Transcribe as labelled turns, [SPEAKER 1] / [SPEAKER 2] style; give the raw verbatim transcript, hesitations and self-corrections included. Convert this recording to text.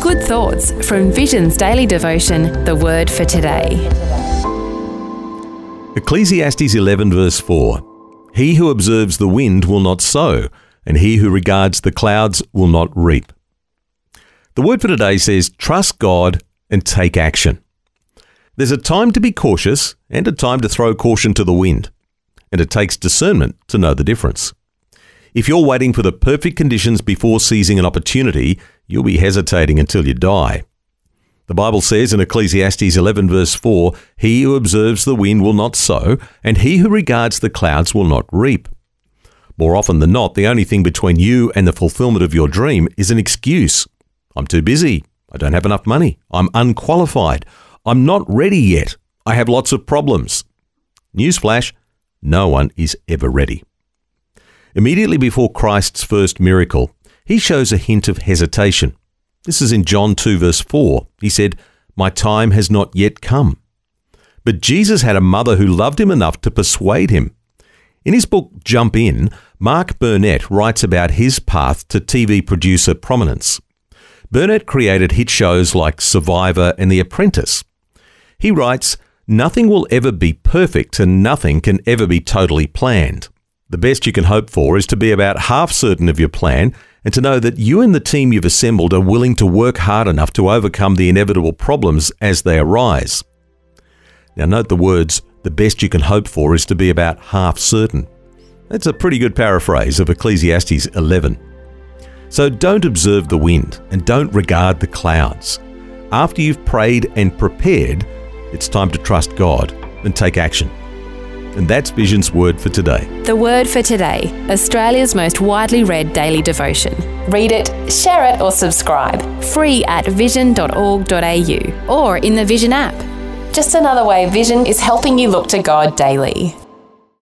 [SPEAKER 1] Good thoughts from Vision's daily devotion, The Word for Today.
[SPEAKER 2] Ecclesiastes eleven verse four. He who observes the wind will not sow, and he who regards the clouds will not reap. The Word for Today says, trust God and take action. There's a time to be cautious and a time to throw caution to the wind, and it takes discernment to know the difference. If you're waiting for the perfect conditions before seizing an opportunity, you'll be hesitating until you die. The Bible says in Ecclesiastes eleven verse four, he who observes the wind will not sow, and he who regards the clouds will not reap. More often than not, the only thing between you and the fulfillment of your dream is an excuse. I'm too busy. I don't have enough money. I'm unqualified. I'm not ready yet. I have lots of problems. Newsflash, no one is ever ready. Immediately before Christ's first miracle, he shows a hint of hesitation. This is in John two verse four. He said, "My time has not yet come." But Jesus had a mother who loved him enough to persuade him. In his book, Jump In, Mark Burnett writes about his path to T V producer prominence. Burnett created hit shows like Survivor and The Apprentice. He writes, "Nothing will ever be perfect and nothing can ever be totally planned. The best you can hope for is to be about half certain of your plan and to know that you and the team you've assembled are willing to work hard enough to overcome the inevitable problems as they arise." Now note the words, the best you can hope for is to be about half certain. That's a pretty good paraphrase of Ecclesiastes eleven. So don't observe the wind and don't regard the clouds. After you've prayed and prepared, it's time to trust God and take action. And that's Vision's Word for Today.
[SPEAKER 1] The Word for Today, Australia's most widely read daily devotion. Read it, share it or subscribe. Free at vision dot org dot a u or in the Vision app. Just another way Vision is helping you look to God daily.